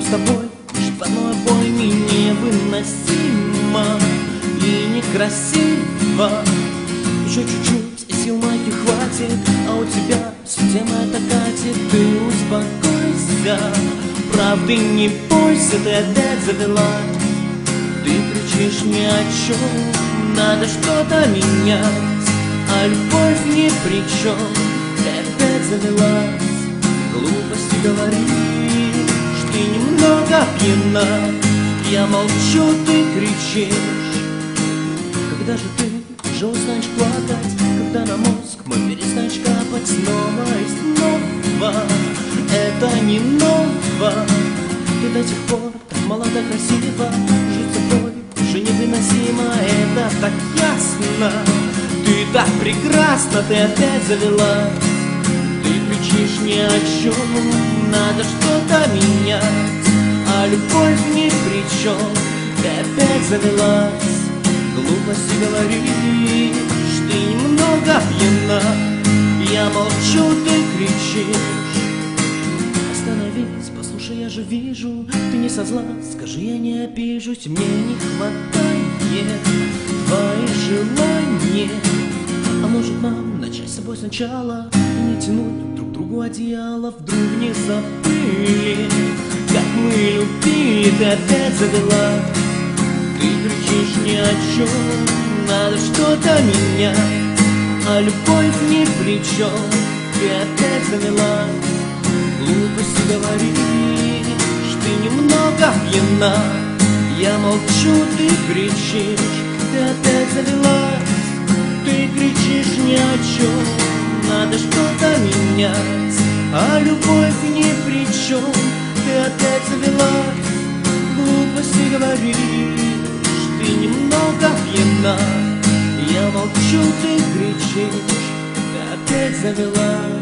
с тобой шпаной обоими невыносимо и некрасиво. Еще чуть-чуть, и сил моих хватит, а у тебя система это катит. Ты успокойся, правды не бойся, ты опять завелась. Ты кричишь ни о чем, надо что-то менять, а любовь ни при чем. Ты опять завелась, глупости говоришь, ты немного пьяна. Я молчу, ты кричишь. Когда же ты уже узнаешь плакать, когда на мозг мой перестанешь капать снова и снова? Это не ново. Ты до сих пор так молода, красива, жить с тобой уже невыносимо, это так ясно. Ты так прекрасна, ты опять завелась. Ты кричишь ни о чем, надо что-то менять, а любовь ни при чем. Ты опять завелась, глупости говоришь, ты немного пьяна. Я молчу, ты кричишь. Остановись, послушай, я же вижу, ты не со зла, скажи, я не обижусь. Мне не хватает твоих желаний. А может нам начать с собой сначала и не тянуть друг другу одеяло? Вдруг не забыли, как мы любили. Ты опять завелась. Ты кричишь ни о чем, надо что-то менять, а любовь ни при чем. Ты опять завелась, глупости говоришь, ты немного пьяна. Я молчу, ты кричишь. Ты опять завелась. Ты кричишь ни о чем, надо что-то менять, а любовь ни при чем. Ты опять завелась, глупости говоришь, ты немного пьяна. Я молчу, ты кричишь. Ты опять завелась.